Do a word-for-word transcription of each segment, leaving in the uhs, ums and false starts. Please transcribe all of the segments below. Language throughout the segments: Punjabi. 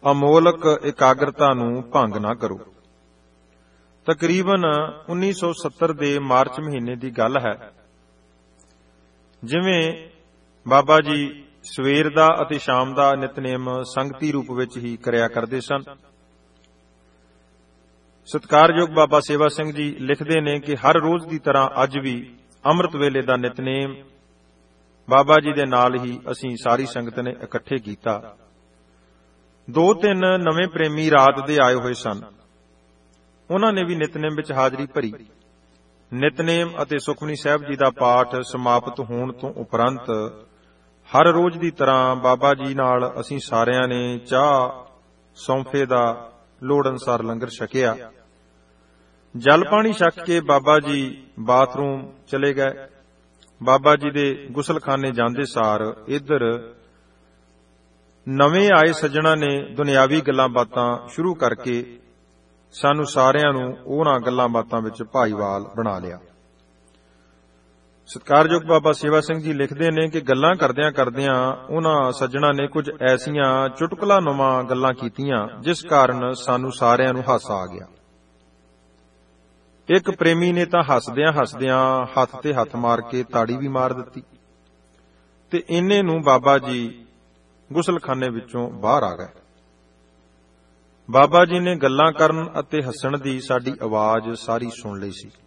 ਅਮੋਲਕ ਇਕਾਗਰਤਾ ਨੂੰ ਭੰਗ ਨਾ ਕਰੋ। ਤਕਰੀਬਨ ਉੱਨੀ ਸੌ ਸੱਤਰ ਦੇ ਮਾਰਚ ਮਹੀਨੇ ਦੀ ਗੱਲ ਹੈ। ਜਿਵੇਂ ਬਾਬਾ ਜੀ ਸਵੇਰ ਦਾ ਅਤੇ ਸ਼ਾਮ ਦਾ ਨਿਤਨੇਮ ਸੰਗਤੀ ਰੂਪ ਵਿੱਚ ਹੀ ਕਰਿਆ ਕਰਦੇ ਸਨ। ਸਤਿਕਾਰਯੋਗ ਬਾਬਾ ਸੇਵਾ ਸਿੰਘ ਜੀ ਲਿਖਦੇ ਨੇ ਕਿ ਹਰ ਰੋਜ਼ ਦੀ ਤਰ੍ਹਾਂ ਅੱਜ ਵੀ ਅੰਮ੍ਰਿਤ ਵੇਲੇ ਦਾ ਨਿਤਨੇਮ ਬਾਬਾ ਜੀ ਦੇ ਨਾਲ ਹੀ ਅਸੀਂ ਸਾਰੀ ਸੰਗਤ ਨੇ ਇਕੱਠੇ ਕੀਤਾ। ਦੋ ਤਿੰਨ ਨਵੇਂ ਪ੍ਰੇਮੀ ਰਾਤ ਦੇ ਆਏ ਹੋਏ ਸਨ। ਉਹਨਾਂ ਨੇ ਵੀ ਨਿਤਨੇਮ ਵਿੱਚ ਹਾਜ਼ਰੀ ਭਰੀ। ਨਿਤਨੇਮ ਅਤੇ ਸੁਖਮਨੀ ਸਾਹਿਬ ਜੀ ਦਾ ਪਾਠ ਸਮਾਪਤ ਹੋਣ ਤੋਂ ਉਪਰੰਤ ਹਰ ਰੋਜ਼ ਦੀ ਤਰ੍ਹਾਂ ਬਾਬਾ ਜੀ ਨਾਲ ਅਸੀਂ ਸਾਰਿਆਂ ਨੇ ਚਾਹ ਸੌਂਫੇ ਦਾ ਲੋੜ ਅਨੁਸਾਰ ਲੰਗਰ ਛਕਿਆ। ਜਲ ਪਾਣੀ ਛਕ ਕੇ ਬਾਬਾ ਜੀ ਬਾਥਰੂਮ ਚਲੇ ਗਏ। ਬਾਬਾ ਜੀ ਦੇ ਗੁਸਲਖਾਨੇ ਜਾਂਦੇ ਸਾਰ ਇੱਧਰ ਨਵੇਂ ਆਏ ਸੱਜਣਾ ਨੇ ਦੁਨਿਆਵੀ ਗੱਲਾਂ ਬਾਤਾਂ ਸ਼ੁਰੂ ਕਰਕੇ ਸਾਨੂੰ ਸਾਰਿਆਂ ਨੂੰ ਉਹਨਾਂ ਗੱਲਾਂ ਬਾਤਾਂ ਵਿੱਚ ਭਾਈਵਾਲ ਬਣਾ ਲਿਆ। ਸਤਿਕਾਰਯੋਗ ਬਾਬਾ ਸੇਵਾ ਸਿੰਘ ਜੀ ਲਿਖਦੇ ਨੇ ਕਿ ਗੱਲਾਂ ਕਰਦਿਆਂ ਕਰਦਿਆਂ ਉਹਨਾਂ ਸੱਜਣਾ ਨੇ ਕੁਝ ਐਸੀਆਂ ਚੁਟਕਲਾ ਨੁਮਾ ਗੱਲਾਂ ਕੀਤੀਆਂ ਜਿਸ ਕਾਰਨ ਸਾਨੂੰ ਸਾਰਿਆਂ ਨੂੰ ਹਾਸਾ ਆ ਗਿਆ। ਇੱਕ ਪ੍ਰੇਮੀ ਨੇ ਤਾਂ ਹੱਸਦਿਆਂ ਹੱਸਦਿਆਂ ਹੱਥ ਤੇ ਹੱਥ ਮਾਰ ਕੇ ਤਾੜੀ ਵੀ ਮਾਰ ਦਿੱਤੀ ਤੇ ਇੰਨੇ ਨੂੰ ਬਾਬਾ ਜੀ ਗੁਸਲਖਾਨੇ ਵਿੱਚੋਂ ਬਾਹਰ ਆ ਗਏ। ਬਾਬਾ ਜੀ ਨੇ ਗੱਲਾਂ ਕਰਨ ਅਤੇ ਹੱਸਣ ਦੀ ਸਾਡੀ ਆਵਾਜ਼ ਸਾਰੀ ਸੁਣ ਲਈ ਸੀ।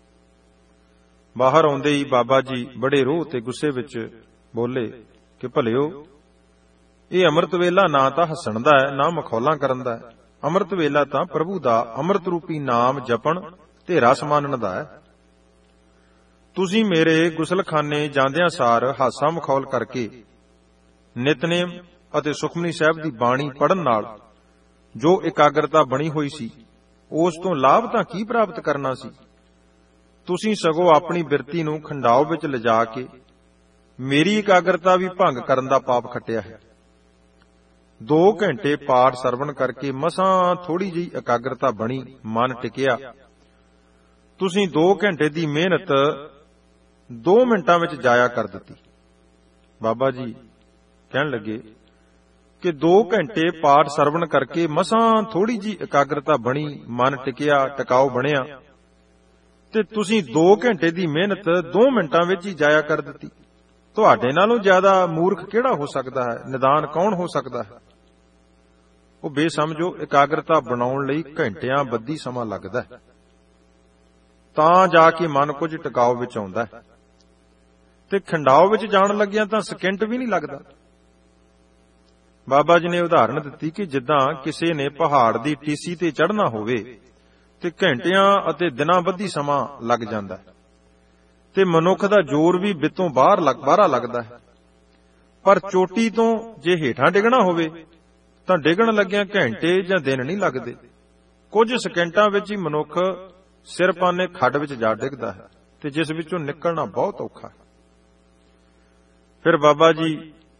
ਬਾਹਰ ਆਉਂਦੇ ਹੀ ਬਾਬਾ ਜੀ ਬੜੇ ਰੋਹ ਤੇ ਗੁੱਸੇ ਵਿੱਚ ਬੋਲੇ ਕਿ ਭਲਿਓ, ਇਹ ਅੰਮ੍ਰਿਤ ਵੇਲਾ ਨਾ ਤਾਂ ਹੱਸਣ ਦਾ ਹੈ ਨਾ ਮਖੌਲਾਂ ਕਰਨ ਦਾ ਹੈ। ਅੰਮ੍ਰਿਤ ਵੇਲਾ ਤਾਂ ਪ੍ਰਭੂ ਦਾ ਅੰਮ੍ਰਿਤ ਰੂਪੀ ਨਾਮ ਜਪਣ ਤੇ ਰਸ ਮਾਣਨ ਦਾ ਹੈ। ਤੁਸੀਂ ਮੇਰੇ ਗੁਸਲਖਾਨੇ ਜਾਂਦਿਆਂ ਸਾਰ ਹਾਸਾ ਮਖੌਲ ਕਰਕੇ ਨਿਤਨੇਮ ਅਤੇ ਸੁਖਮਨੀ ਸਾਹਿਬ ਦੀ ਬਾਣੀ ਪੜ੍ਹਨ ਨਾਲ ਜੋ ਇਕਾਗਰਤਾ ਬਣੀ ਹੋਈ ਸੀ ਉਸ ਤੋਂ ਲਾਭ ਤਾਂ ਕੀ ਪ੍ਰਾਪਤ ਕਰਨਾ ਸੀ। ਤੁਸੀਂ ਸਗੋਂ ਆਪਣੀ ਬਿਰਤੀ ਨੂੰ ਖੰਡਾਓ ਵਿੱਚ ਲਿਜਾ ਕੇ ਮੇਰੀ ਇਕਾਗਰਤਾ ਵੀ ਭੰਗ ਕਰਨ ਦਾ ਪਾਪ ਖੱਟਿਆ ਹੈ। ਦੋ ਘੰਟੇ ਪਾਠ ਸਰਵਣ ਕਰਕੇ ਮਸਾਂ ਥੋੜੀ ਜਿਹੀ ਇਕਾਗਰਤਾ ਬਣੀ, ਮਨ ਟਿਕਿਆ। ਤੁਸੀਂ ਦੋ ਘੰਟੇ ਦੀ ਮਿਹਨਤ ਦੋ ਮਿੰਟਾਂ ਵਿੱਚ ਜਾਇਆ ਕਰ ਦਿੱਤੀ। ਬਾਬਾ ਜੀ ਕਹਿਣ ਲੱਗੇ ਕਿ ਦੋ ਘੰਟੇ ਪਾਠ ਸਰਵਣ ਕਰਕੇ ਮਸਾਂ ਥੋੜੀ ਜਿਹੀ ਇਕਾਗਰਤਾ ਬਣੀ, ਮਨ ਟਿਕਿਆ, ਟਿਕਾਓ ਬਣਿਆ, ਤੇ ਤੁਸੀਂ ਦੋ ਘੰਟੇ ਦੀ ਮਿਹਨਤ ਦੋ ਮਿੰਟਾਂ ਵਿੱਚ ਹੀ ਜਾਇਆ ਕਰ ਦਿੱਤੀ। ਤੁਹਾਡੇ ਨਾਲੋਂ ਜ਼ਿਆਦਾ ਮੂਰਖ ਕਿਹੜਾ ਹੋ ਸਕਦਾ ਹੈ? ਨਿਦਾਨ ਕੌਣ ਹੋ ਸਕਦਾ ਹੈ? ਉਹ ਬੇਸਮਝੋ, ਇਕਾਗਰਤਾ ਬਣਾਉਣ ਲਈ ਘੰਟਿਆਂ ਬੱਧੀ ਸਮਾਂ ਲੱਗਦਾ ਹੈ, ਤਾਂ ਜਾ ਕੇ ਮਨ ਕੁਝ ਟਿਕਾਓ ਵਿੱਚ ਆਉਂਦਾ ਹੈ, ਤੇ ਖੰਡਾਓ ਵਿੱਚ ਜਾਣ ਲੱਗਿਆ ਤਾਂ ਸਕਿੰਟ ਵੀ ਨਹੀਂ ਲੱਗਦਾ। ਬਾਬਾ ਜੀ ਨੇ ਉਦਾਹਰਣ ਦਿੱਤੀ ਕਿ ਜਿੱਦਾਂ ਕਿਸੇ ਨੇ ਪਹਾੜ ਦੀ ਟੀਸੀ ਤੇ ਚੜ੍ਹਨਾ ਹੋਵੇ ਤੇ ਘੰਟਿਆਂ ਅਤੇ ਦਿਨਾਂ ਬੱਧੀ ਸਮਾਂ ਲੱਗ ਜਾਂਦਾ ਹੈ, ਤੇ ਮਨੁੱਖ ਦਾ ਜ਼ੋਰ ਵੀ ਬਿੱਤੋਂ ਬਾਹਰ ਬਾਹਰਾ ਲੱਗਦਾ ਹੈ। ਪਰ ਚੋਟੀ ਤੋਂ ਜੇ ਹੇਠਾਂ ਡਿੱਗਣਾ ਹੋਵੇ ਤਾਂ ਡਿੱਗਣ ਲੱਗਿਆਂ ਘੰਟੇ ਜਾਂ ਦਿਨ ਨਹੀਂ ਲੱਗਦੇ। ਕੁਝ ਸਕਿੰਟਾਂ ਵਿੱਚ ਹੀ ਮਨੁੱਖ ਸਿਰ ਪਾਨੇ ਖੱਡ ਵਿੱਚ ਜਾ ਡਿੱਗਦਾ ਹੈ, ਤੇ ਜਿਸ ਵਿੱਚੋਂ ਨਿਕਲਣਾ ਬਹੁਤ ਔਖਾ ਹੈ। ਫਿਰ ਬਾਬਾ ਜੀ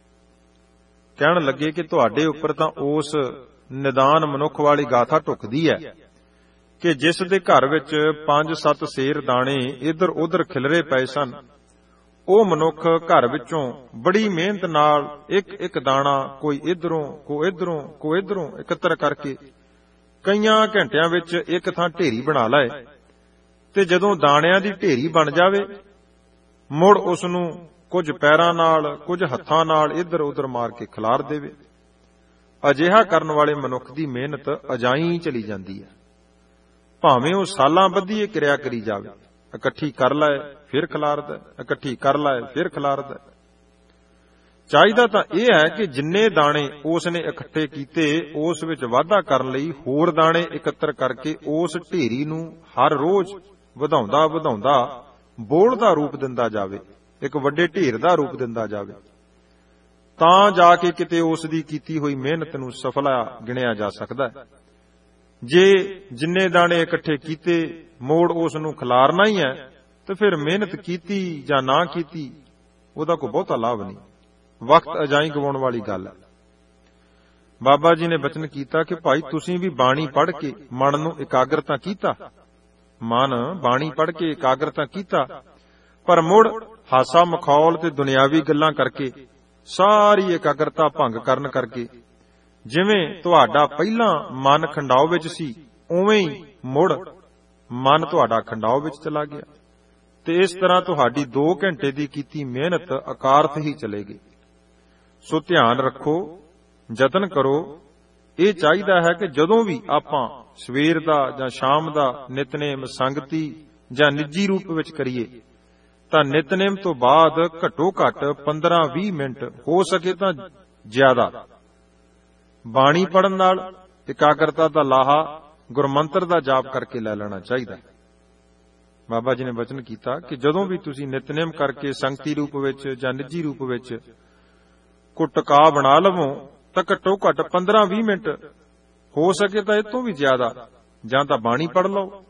ਕਹਿਣ ਲੱਗੇ ਕਿ ਤੁਹਾਡੇ ਉੱਪਰ ਤਾਂ ਉਸ ਨਿਦਾਨ ਮਨੁੱਖ ਵਾਲੀ ਗਾਥਾ ਢੁੱਕਦੀ ਹੈ ਕਿ ਜਿਸ ਦੇ ਘਰ ਵਿੱਚ ਪੰਜ ਸੱਤ ਸੇਰ ਦਾਣੇ ਇੱਧਰ ਉੱਧਰ ਖਿਲਰੇ ਪਏ ਸਨ, ਉਹ ਮਨੁੱਖ ਘਰ ਵਿੱਚੋਂ ਬੜੀ ਮਿਹਨਤ ਨਾਲ ਇੱਕ ਇੱਕ ਦਾਣਾ ਕੋਈ ਇੱਧਰੋਂ ਕੋਈ ਇੱਧਰੋਂ ਕੋਈ ਇੱਧਰੋਂ ਇਕੱਤਰ ਕਰਕੇ ਕਈਆਂ ਘੰਟਿਆਂ ਵਿੱਚ ਇੱਕ ਥਾਂ ਢੇਰੀ ਬਣਾ ਲਏ, ਤੇ ਜਦੋਂ ਦਾਣਿਆਂ ਦੀ ਢੇਰੀ ਬਣ ਜਾਵੇ ਮੁੜ ਉਸ ਨੂੰ ਕੁਝ ਪੈਰਾਂ ਨਾਲ ਕੁਝ ਹੱਥਾਂ ਨਾਲ ਇੱਧਰ ਉੱਧਰ ਮਾਰ ਕੇ ਖਿਲਾਰ ਦੇਵੇ। ਅਜਿਹਾ ਕਰਨ ਵਾਲੇ ਮਨੁੱਖ ਦੀ ਮਿਹਨਤ ਅਜਾਈਂ ਚਲੀ ਜਾਂਦੀ ਹੈ, ਭਾਵੇਂ ਉਹ ਸਾਲਾਂ ਬੱਧੀ ਇਹ ਕਿਰਿਆ ਕਰੀ ਜਾਵੇ। ਇਕੱਠੀ ਕਰ ਲਏ ਫਿਰ ਖਿਲਾਰਦਾ, ਇਕੱਠੀ ਕਰ ਲਏ ਫਿਰ ਖਿਲਾਰਦਾ। ਚਾਹੀਦਾ ਤਾਂ ਇਹ ਹੈ ਕਿ ਜਿੰਨੇ ਦਾਣੇ ਉਸ ਨੇ ਇਕੱਠੇ ਕੀਤੇ ਉਸ ਵਿੱਚ ਵਾਧਾ ਕਰਨ ਲਈ ਹੋਰ ਦਾਣੇ ਇਕੱਤਰ ਕਰਕੇ ਉਸ ਢੇਰੀ ਨੂੰ ਹਰ ਰੋਜ਼ ਵਧਾਉਂਦਾ ਵਧਾਉਂਦਾ ਬੋਲ ਦਾ ਰੂਪ ਦਿੰਦਾ ਜਾਵੇ, ਇੱਕ ਵੱਡੇ ਢੇਰ ਦਾ ਰੂਪ ਦਿੰਦਾ ਜਾਵੇ, ਤਾਂ ਜਾ ਕੇ ਕਿਤੇ ਉਸ ਦੀ ਕੀਤੀ ਹੋਈ ਮਿਹਨਤ ਨੂੰ ਸਫਲਾ ਗਿਣਿਆ ਜਾ ਸਕਦਾ ਹੈ। ਜੇ ਜਿੰਨੇ ਦਾਣੇ ਇਕੱਠੇ ਕੀਤੇ ਮੋੜ ਉਸ ਨੂੰ ਖਿਲਾਰਨਾ ਹੀ ਹੈ, ਤਾਂ ਫਿਰ ਮਿਹਨਤ ਕੀਤੀ ਜਾਂ ਨਾ ਕੀਤੀ ਉਹਦਾ ਕੋਈ ਬਹੁਤਾ ਲਾਭ ਨਹੀਂ, ਵਕਤ ਅਜਾਈਂ ਗਵਾਉਣ ਵਾਲੀ ਗੱਲ ਹੈ। ਬਾਬਾ ਜੀ ਨੇ ਬਚਨ ਕੀਤਾ ਕਿ ਭਾਈ ਤੁਸੀਂ ਵੀ ਬਾਣੀ ਪੜ੍ਹ ਕੇ ਮਨ ਨੂੰ ਇਕਾਗਰਤਾ ਕੀਤਾ, ਮਨ ਬਾਣੀ ਪੜ੍ਹ ਕੇ ਇਕਾਗਰਤਾ ਕੀਤਾ, ਪਰ ਮੁੜ ਹਾਸਾ ਮਖੌਲ ਤੇ ਦੁਨਿਆਵੀ ਗੱਲਾਂ ਕਰਕੇ ਸਾਰੀ ਇਕਾਗਰਤਾ ਭੰਗ ਕਰਨ ਕਰਕੇ ਜਿਵੇਂ ਤੁਹਾਡਾ ਪਹਿਲਾਂ ਮਨ ਖੰਡਾਓ ਵਿੱਚ ਸੀ, ਉਵੇਂ ਹੀ ਮੁੜ ਮਨ ਤੁਹਾਡਾ ਖੰਡਾਓ ਵਿੱਚ ਚਲਾ ਗਿਆ, ਤੇ ਇਸ ਤਰ੍ਹਾਂ ਤੁਹਾਡੀ ਦੋ ਘੰਟੇ ਦੀ ਕੀਤੀ ਮਿਹਨਤ ਅਕਾਰਥ ਹੀ ਚਲੇਗੀ। ਸੋ ਧਿਆਨ ਰੱਖੋ, ਯਤਨ ਕਰੋ। ਇਹ ਚਾਹੀਦਾ ਹੈ ਕਿ ਜਦੋਂ ਵੀ ਆਪਾਂ ਸਵੇਰ ਦਾ ਜਾਂ ਸ਼ਾਮ ਦਾ ਨਿਤਨੇਮ ਸੰਗਤੀ ਜਾਂ ਨਿੱਜੀ ਰੂਪ ਵਿੱਚ ਕਰੀਏ ਤਾਂ ਨਿਤਨੇਮ ਤੋਂ ਬਾਅਦ ਘੱਟੋ ਘੱਟ ਪੰਦਰਾਂ ਵੀਹ ਮਿੰਟ, ਹੋ ਸਕੇ ਤਾਂ ਜ਼ਿਆਦਾ, ਬਾਣੀ ਪੜਨ ਨਾਲ ਇਕਾਗਰਤਾ ਦਾ ਲਾਹਾ ਗੁਰਮੰਤਰ ਦਾ ਜਾਪ ਕਰਕੇ ਲੈ ਲੈਣਾ ਚਾਹੀਦਾ। ਬਾਬਾ ਜੀ ਨੇ ਵਚਨ ਕੀਤਾ ਕਿ ਜਦੋਂ ਵੀ ਤੁਸੀਂ ਨਿਤਨੇਮ ਕਰਕੇ ਸੰਗਤੀ ਰੂਪ ਵਿੱਚ ਜਾਂ ਨਿੱਜੀ ਰੂਪ ਵਿੱਚ ਕੋ ਟਿਕਾ ਬਣਾ ਲਵੋ ਤਾਂ ਘੱਟੋ ਘੱਟ ਪੰਦਰਾਂ ਵੀਹ ਮਿੰਟ, ਹੋ ਸਕੇ ਤਾਂ ਇਹ ਤੋਂ ਵੀ ਜ਼ਿਆਦਾ, ਜਾਂ ਤਾਂ ਬਾਣੀ ਪੜ ਲਓ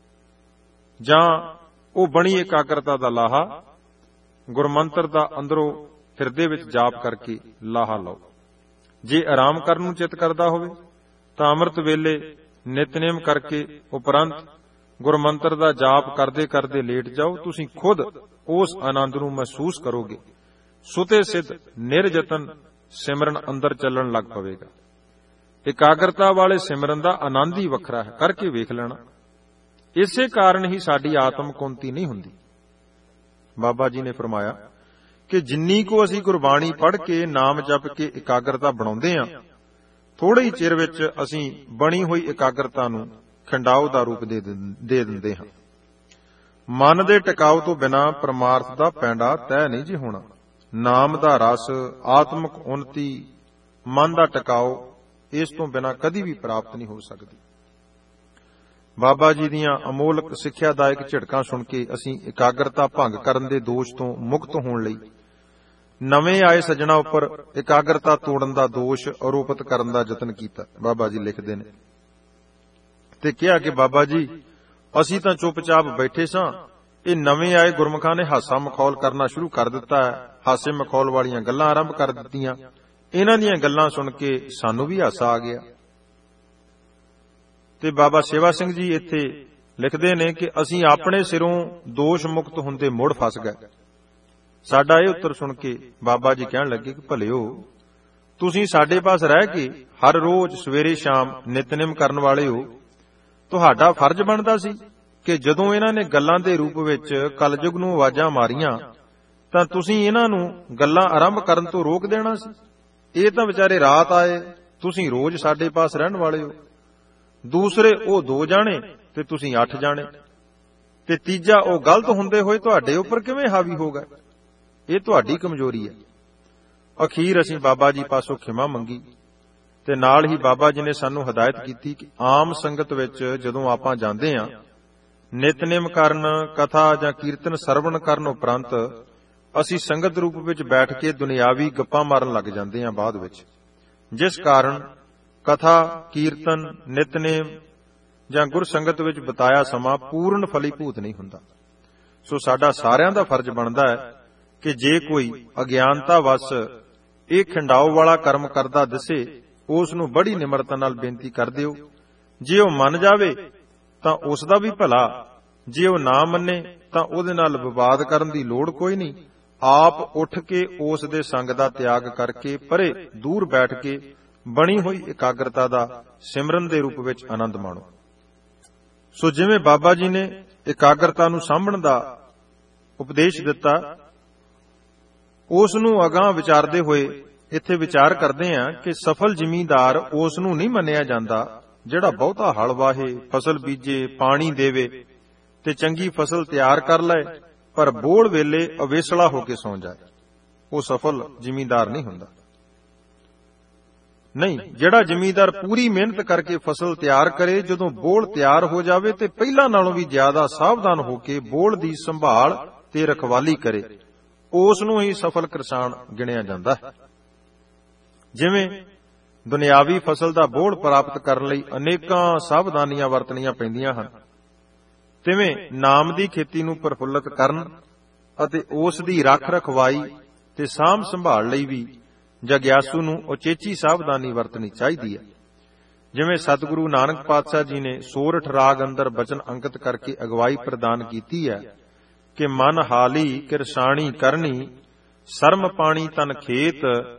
ਜਾਂ ਉਹ ਬਣੀ ਇਕਾਗਰਤਾ ਦਾ ਲਾਹਾ ਗੁਰਮੰਤਰ ਦਾ ਅੰਦਰੋਂ ਹਿਰਦੇ ਵਿੱਚ ਜਾਪ ਕਰਕੇ ਲਾਹਾ ਲਓ। ਜੇ ਆਰਾਮ ਕਰਨ ਨੂੰ ਚਿੱਤ ਕਰਦਾ ਹੋਵੇ ਤਾਂ ਅੰਮ੍ਰਿਤ ਵੇਲੇ ਨਿਤਨੇਮ ਕਰਕੇ ਉਪਰੰਤ ਗੁਰਮੰਤਰ ਦਾ ਜਾਪ ਕਰਦੇ ਕਰਦੇ ਲੇਟ ਜਾਓ। ਤੁਸੀਂ ਖੁਦ ਉਸ ਆਨੰਦ ਨੂੰ ਮਹਿਸੂਸ ਕਰੋਗੇ। ਸੁਤੇ ਸਿੱਧ ਨਿਰਯਤਨ ਸਿਮਰਨ ਅੰਦਰ ਚੱਲਣ ਲੱਗ ਪਵੇਗਾ। ਇਕਾਗਰਤਾ ਵਾਲੇ ਸਿਮਰਨ ਦਾ ਆਨੰਦ ਹੀ ਵੱਖਰਾ ਹੈ, ਕਰਕੇ ਵੇਖ ਲੈਣਾ। ਇਸੇ ਕਾਰਨ ਹੀ ਸਾਡੀ ਆਤਮ ਕੁੰਤੀ ਨਹੀਂ ਹੁੰਦੀ। ਬਾਬਾ ਜੀ ਨੇ ਫਰਮਾਇਆ ਕਿ ਜਿੰਨੀ ਕੋ ਅਸੀਂ ਗੁਰਬਾਣੀ ਪੜ੍ਹ ਕੇ ਨਾਮ ਜਪ ਕੇ ਇਕਾਗਰਤਾ ਬਣਾਉਂਦੇ ਹਾਂ, ਥੋੜੇ ਹੀ ਚਿਰ ਵਿੱਚ ਅਸੀਂ ਬਣੀ ਹੋਈ ਇਕਾਗਰਤਾ ਨੂੰ ਖੰਡਾਓ ਦਾ ਰੂਪ ਦੇ ਦਿੰਦੇ ਹਾਂ। ਮਨ ਦੇ ਟਿਕਾਓ ਤੋਂ ਬਿਨਾਂ ਪਰਮਾਰਥ ਦਾ ਪੈਂਡਾ ਤੈਅ ਨਹੀਂ ਜੀ ਹੋਣਾ। ਨਾਮ ਦਾ ਰਸ, ਆਤਮਿਕ ਉન્નਤੀ, ਮਨ ਦਾ ਟਿਕਾਓ, ਇਸ ਤੋਂ ਬਿਨਾਂ ਕਦੀ ਵੀ ਪ੍ਰਾਪਤ ਨਹੀਂ ਹੋ ਸਕਦੀ। ਬਾਬਾ ਜੀ ਦੀਆਂ ਅਮੋਲਕ ਸਿੱਖਿਆਦਾਇਕ ਝਿੜਕਾਂ ਸੁਣ ਕੇ ਅਸੀਂ ਇਕਾਗਰਤਾ ਭੰਗ ਕਰਨ ਦੇ ਦੋਸ਼ ਤੋਂ ਮੁਕਤ ਹੋਣ ਲਈ ਨਵੇਂ ਆਏ ਸੱਜਣਾ ਉੱਪਰ ਇਕਾਗਰਤਾ ਤੋੜਨ ਦਾ ਦੋਸ਼ ਆਰੋਪਿਤ ਕਰਨ ਦਾ ਯਤਨ ਕੀਤਾ। ਬਾਬਾ ਜੀ ਲਿਖਦੇ ਨੇ ਤੇ ਕਿਹਾ ਕਿ ਬਾਬਾ ਜੀ, ਅਸੀਂ ਤਾਂ ਚੁੱਪਚਾਪ ਬੈਠੇ ਸਾਂ, ਇਹ ਨਵੇਂ ਆਏ ਗੁਰਮੁਖਾਂ ਨੇ ਹਾਸਾ ਮਖੌਲ ਕਰਨਾ ਸ਼ੁਰੂ ਕਰ ਦਿੱਤਾ ਹੈ, ਹਾਸੇ ਮਖੌਲ ਵਾਲੀਆਂ ਗੱਲਾਂ ਆਰੰਭ ਕਰ ਦਿੱਤੀਆਂ। ਇਹਨਾਂ ਦੀਆਂ ਗੱਲਾਂ ਸੁਣ ਕੇ ਸਾਨੂੰ ਵੀ ਹਾਸਾ ਆ ਗਿਆ। ਤੇ ਬਾਬਾ ਸੇਵਾ ਸਿੰਘ ਜੀ ਇੱਥੇ ਲਿਖਦੇ ਨੇ ਕਿ ਅਸੀਂ ਆਪਣੇ ਸਿਰੋਂ ਦੋਸ਼ ਮੁਕਤ ਹੁੰਦੇ ਮੁੜ ਫਸ ਗਏ। ਸਾਡਾ ਇਹ ਉੱਤਰ ਸੁਣ ਕੇ ਬਾਬਾ ਜੀ ਕਹਿਣ ਲੱਗੇ ਕਿ ਭਲਿਓ, ਤੁਸੀਂ ਸਾਡੇ ਪਾਸ ਰਹਿ ਕੇ ਹਰ ਰੋਜ਼ ਸਵੇਰੇ ਸ਼ਾਮ ਨਿਤਨੇਮ ਕਰਨ ਵਾਲੇ ਹੋ। ਤੁਹਾਡਾ ਫਰਜ਼ ਬਣਦਾ ਸੀ ਕਿ ਜਦੋਂ ਇਹਨਾਂ ਨੇ ਗੱਲਾਂ ਦੇ ਰੂਪ ਵਿੱਚ ਕਲਯੁਗ ਨੂੰ ਆਵਾਜ਼ਾਂ ਮਾਰੀਆਂ ਤਾਂ ਤੁਸੀਂ ਇਹਨਾਂ ਨੂੰ ਗੱਲਾਂ ਆਰੰਭ ਕਰਨ ਤੋਂ ਰੋਕ ਦੇਣਾ ਸੀ। ਇਹ ਤਾਂ ਵਿਚਾਰੇ ਰਾਤ ਆਏ, ਤੁਸੀਂ ਰੋਜ਼ ਸਾਡੇ ਪਾਸ ਰਹਿਣ ਵਾਲੇ ਹੋ। ਦੂਸਰੇ ਉਹ ਦੋ ਜਾਣੇ ਤੇ ਤੁਸੀਂ ਅੱਠ ਜਾਣੇ, ਤੇ ਤੀਜਾ ਉਹ ਗਲਤ ਹੁੰਦੇ ਹੋਏ ਤੁਹਾਡੇ ਉੱਪਰ ਕਿਵੇਂ ਹਾਵੀ ਹੋ ਗਏ? ਇਹ ਤੁਹਾਡੀ ਕਮਜ਼ੋਰੀ ਹੈ। ਅਖੀਰ ਅਸੀਂ ਬਾਬਾ ਜੀ ਪਾਸੋਂ ਖਿਮਾ ਮੰਗੀ ਤੇ ਨਾਲ ਹੀ ਬਾਬਾ ਜੀ ਨੇ ਸਾਨੂੰ ਹਦਾਇਤ ਕੀਤੀ ਕਿ ਆਮ ਸੰਗਤ ਵਿੱਚ ਜਦੋਂ ਆਪਾਂ ਜਾਂਦੇ ਹਾਂ, ਨਿਤਨੇਮ ਕਰਨ, ਕਥਾ ਜਾਂ ਕੀਰਤਨ ਸਰਵਣ ਕਰਨ ਉਪਰੰਤ ਅਸੀਂ ਸੰਗਤ ਰੂਪ ਵਿੱਚ ਬੈਠ ਕੇ ਦੁਨਿਆਵੀ ਗੱਪਾਂ ਮਾਰਨ ਲੱਗ ਜਾਂਦੇ ਹਾਂ ਬਾਅਦ ਵਿੱਚ, ਜਿਸ ਕਾਰਨ ਕਥਾ, ਕੀਰਤਨ, ਨਿਤਨੇਮ ਜਾਂ ਗੁਰ ਸੰਗਤ ਵਿੱਚ ਬਿਤਾਇਆ ਸਮਾਂ ਪੂਰਨ ਫਲੀਭੂਤ ਨਹੀਂ ਹੁੰਦਾ। ਸੋ ਸਾਡਾ ਸਾਰਿਆਂ ਦਾ ਫਰਜ਼ ਬਣਦਾ ਹੈ ਕਿ ਜੇ ਕੋਈ ਅਗਿਆਨਤਾ ਵਸ ਇਹ ਖੰਡਾਓ ਵਾਲਾ ਕਰਮ ਕਰਦਾ ਦਿਸੇ, ਉਸ ਨੂੰ ਬੜੀ ਨਿਮਰਤਾ ਨਾਲ ਬੇਨਤੀ ਕਰ ਦਿਓ। ਜੇ ਉਹ ਮੰਨ ਜਾਵੇ ਤਾਂ ਉਸ ਦਾ ਵੀ ਭਲਾ, ਜੇ ਉਹ ਨਾ ਮੰਨੇ ਤਾਂ ਉਹਦੇ ਨਾਲ ਵਿਵਾਦ ਕਰਨ ਦੀ ਲੋੜ ਕੋਈ ਨਹੀਂ। ਆਪ ਉੱਠ ਕੇ ਉਸ ਦੇ ਸੰਗ ਦਾ ਤਿਆਗ ਕਰਕੇ ਪਰੇ ਦੂਰ ਬੈਠ ਕੇ ਬਣੀ ਹੋਈ ਇਕਾਗਰਤਾ ਦਾ ਸਿਮਰਨ ਦੇ ਰੂਪ ਵਿੱਚ ਆਨੰਦ ਮਾਣੋ। ਸੋ ਜਿਵੇਂ ਬਾਬਾ ਜੀ ਨੇ ਇਕਾਗਰਤਾ ਨੂੰ ਸਾਂਭਣ ਦਾ ਉਪਦੇਸ਼ ਦਿੱਤਾ, ਉਸ ਨੂੰ ਅਗਾਂਹ ਵਿਚਾਰਦੇ ਹੋਏ ਇੱਥੇ ਵਿਚਾਰ ਕਰਦੇ ਹਾਂ ਕਿ ਸਫਲ ਜ਼ਿਮੀਂਦਾਰ ਉਸ ਨੂੰ ਨਹੀਂ ਮੰਨਿਆ ਜਾਂਦਾ ਜਿਹੜਾ ਬਹੁਤਾ ਹਲ ਵਾਹੇ, ਫਸਲ ਬੀਜੇ, ਪਾਣੀ ਦੇਵੇ ਤੇ ਚੰਗੀ ਫਸਲ ਤਿਆਰ ਕਰ ਲਏ, ਪਰ ਬੋੜ ਵੇਲੇ ਅਵੇਸਲਾ ਹੋ ਕੇ ਸੌਂ ਜਾਏ। ਉਹ ਸਫਲ ਜ਼ਿਮੀਂਦਾਰ ਨਹੀਂ ਹੁੰਦਾ। ਨਹੀਂ, ਜਿਹੜਾ ਜ਼ਿਮੀਂਦਾਰ ਪੂਰੀ ਮਿਹਨਤ ਕਰਕੇ ਫਸਲ ਤਿਆਰ ਕਰੇ, ਜਦੋਂ ਬੋੜ ਤਿਆਰ ਹੋ ਜਾਵੇ ਤੇ ਪਹਿਲਾਂ ਨਾਲੋਂ ਵੀ ਜ਼ਿਆਦਾ ਸਾਵਧਾਨ ਹੋ ਕੇ ਬੋੜ ਦੀ ਸੰਭਾਲ ਤੇ ਰਖਵਾਲੀ ਕਰੇ, ਉਸ ਨੂੰ ਹੀ ਸਫਲ ਕਿਸਾਨ ਗਿਣਿਆ ਜਾਂਦਾ ਹੈ। ਜਿਵੇਂ ਦੁਨਿਆਵੀ ਫਸਲ ਦਾ ਬੋੜ ਪ੍ਰਾਪਤ ਕਰਨ ਲਈ ਅਨੇਕਾਂ ਸਾਵਧਾਨੀਆਂ ਵਰਤਣੀਆਂ ਪੈਂਦੀਆਂ ਹਨ, ਤਿਵੇਂ ਨਾਮ ਦੀ ਖੇਤੀ ਨੂੰ ਪ੍ਰਫੁੱਲਤ ਕਰਨ ਅਤੇ ਉਸ ਦੀ ਰੱਖ ਰਖਵਾਈ ਤੇ ਸਾਂਭ ਸੰਭਾਲ ਲਈ ਵੀ ਜਗਿਆਸੂ ਨੂੰ ਉਚੇਚੀ ਸਾਵਧਾਨੀ ਵਰਤਣੀ ਚਾਹੀਦੀ ਹੈ। ਜਿਵੇਂ ਸਤਿਗੁਰੂ ਨਾਨਕ ਪਾਤਸ਼ਾਹ ਜੀ ਨੇ ਸੋਰਠ ਰਾਗ ਅੰਦਰ ਬਚਨ ਅੰਕਿਤ ਕਰਕੇ ਅਗਵਾਈ ਪ੍ਰਦਾਨ ਕੀਤੀ ਹੈ ਕਿ ਮਨ ਹਾਲੀ ਕਿਰਸਾਣੀ ਕਰਨੀ, ਸਰਮ ਪਾਣੀ ਤਨ ਖੇਤ,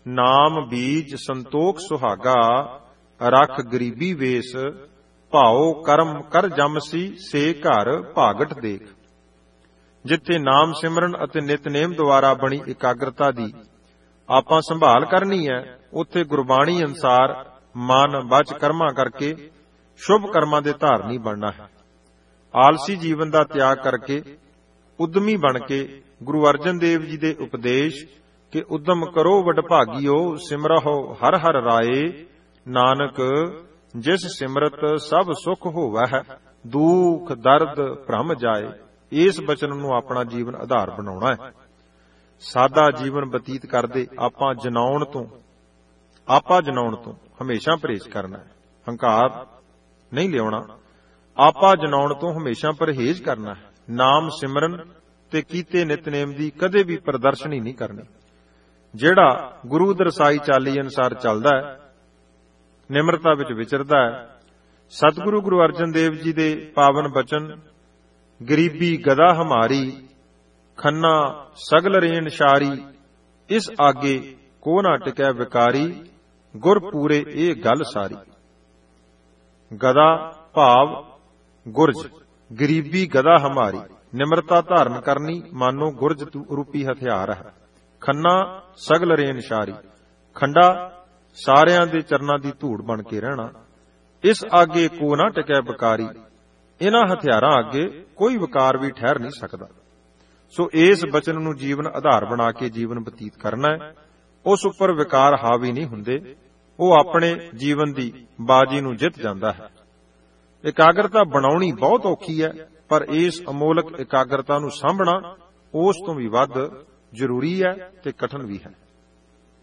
ਨਾਮ ਬੀਜ ਸੰਤੋਖ ਸੁਹਾਗਾ, ਰਖ ਗਰੀਬੀ ਵੇਸ, ਭਾਉ ਕਰਮ ਕਰ ਜਮਸੀ, ਸੇ ਘਰ ਭਾਗਟ ਦੇਖ। ਜਿੱਥੇ ਨਾਮ ਸਿਮਰਨ ਅਤੇ ਨਿਤਨੇਮ ਦੁਆਰਾ ਬਣੀ ਇਕਾਗਰਤਾ ਦੀ ਆਪਾਂ ਸੰਭਾਲ ਕਰਨੀ ਹੈ, ਉੱਥੇ ਗੁਰਬਾਣੀ ਅਨੁਸਾਰ ਮਨ ਬਚ ਕਰਮਾਂ ਕਰਕੇ ਸ਼ੁਭ ਕਰਮਾਂ ਦੇ ਧਾਰਨੀ ਬਣਨਾ ਹੈ। ਆਲਸੀ ਜੀਵਨ ਦਾ ਤਿਆਗ ਕਰਕੇ ਉਦਮੀ ਬਣ ਕੇ ਗੁਰੂ ਅਰਜਨ ਦੇਵ ਜੀ ਦੇ ਉਪਦੇਸ਼ ਕਿ ਉਦਮ ਕਰੋ ਵਡਭਾਗਿਓ, ਸਿਮਰਹੁ ਹਰ ਹਰ ਰਾਏ, ਨਾਨਕ ਜਿਸ ਸਿਮਰਤ ਸਭ ਸੁਖ ਹੋਵੈ, ਦੁਖ ਦਰਦ ਭ੍ਰਮ ਜਾਏ। ਇਸ ਬਚਨ ਨੂੰ ਆਪਣਾ ਜੀਵਨ ਆਧਾਰ ਬਣਾਉਣਾ ਹੈ। ਸਾਦਾ ਜੀਵਨ ਬਤੀਤ ਕਰਦੇ ਆਪਾਂ ਜਨਾਉਣ ਤੋਂ ਆਪਾ ਜਨਾਉਣ ਤੋਂ ਹਮੇਸ਼ਾ ਪਰਹੇਜ਼ ਕਰਨਾ ਹੈ। ਹੰਕਾਰ ਨਹੀਂ ਲਿਆਉਣਾ। ਆਪਾ ਜਨਾਉਣ ਤੋਂ ਹਮੇਸ਼ਾ ਪਰਹੇਜ਼ ਕਰਨਾ ਹੈ। ਨਾਮ ਸਿਮਰਨ ਤੇ ਕੀਤੇ ਨਿਤਨੇਮ ਦੀ ਕਦੇ ਵੀ ਪ੍ਰਦਰਸ਼ਨੀ ਨਹੀਂ ਕਰਨੀ। ਜਿਹੜਾ ਗੁਰੂ ਦਰਸਾਈ ਚਾਲੀ ਅਨੁਸਾਰ ਚੱਲਦਾ ਹੈ, ਨਿਮਰਤਾ ਵਿੱਚ ਵਿਚਰਦਾ ਹੈ, ਸਤਿਗੁਰੂ ਗੁਰੂ ਅਰਜਨ ਦੇਵ ਜੀ ਦੇ ਪਾਵਨ ਬਚਨ ਗਰੀਬੀ ਗਦਾ ਹਮਾਰੀ, ਖੰਨਾ ਸਗਲ ਰੇਣ ਸ਼ਾਰੀ, ਇਸ ਆਗੇ ਕੋ ਨਾ ਟਿਕੈ ਵਿਕਾਰੀ, ਗੁਰ ਪੂਰੇ ਇਹ ਗੱਲ ਸਾਰੀ। ਗਦਾ ਭਾਵ ਗੁਰਜ, ਗਰੀਬੀ ਗਦਾ ਹਮਾਰੀ, ਨਿਮਰਤਾ ਧਾਰਨ ਕਰਨੀ ਮਾਨੋ ਗੁਰਜ ਰੂਪੀ ਹਥਿਆਰ ਹੈ। ਖੰਨਾ ਸਗਲ ਰੇਣ ਸ਼ਾਰੀ, ਖੰਡਾ ਸਾਰਿਆਂ ਦੇ ਚਰਨਾਂ ਦੀ ਧੂੜ ਬਣ ਕੇ ਰਹਿਣਾ। ਇਸ ਆਗੇ ਕੋ ਨਾ ਟਿਕੈ ਵਿਕਾਰੀ, ਇਹਨਾਂ ਹਥਿਆਰਾਂ ਅੱਗੇ ਕੋਈ ਵਿਕਾਰ ਵੀ ਠਹਿਰ ਨਹੀਂ ਸਕਦਾ। ਸੋ ਇਸ ਬਚਨ ਨੂੰ ਜੀਵਨ ਆਧਾਰ ਬਣਾ ਕੇ ਜੀਵਨ ਬਤੀਤ ਕਰਨਾ ਹੈ। ਉਸ ਉੱਪਰ ਵਿਕਾਰ ਹਾਵੀ ਨਹੀਂ ਹੁੰਦੇ, ਉਹ ਆਪਣੇ ਜੀਵਨ ਦੀ ਬਾਜੀ ਨੂੰ ਜਿੱਤ ਜਾਂਦਾ ਹੈ। ਇਕਾਗਰਤਾ ਬਣਾਉਣੀ ਬਹੁਤ ਔਖੀ ਹੈ, ਪਰ ਇਸ ਅਮੋਲਕ ਇਕਾਗਰਤਾ ਨੂੰ ਸਾਂਭਣਾ ਉਸ ਤੋਂ ਵੀ ਵੱਧ ਜ਼ਰੂਰੀ ਹੈ ਤੇ ਕਠਿਨ ਵੀ ਹੈ।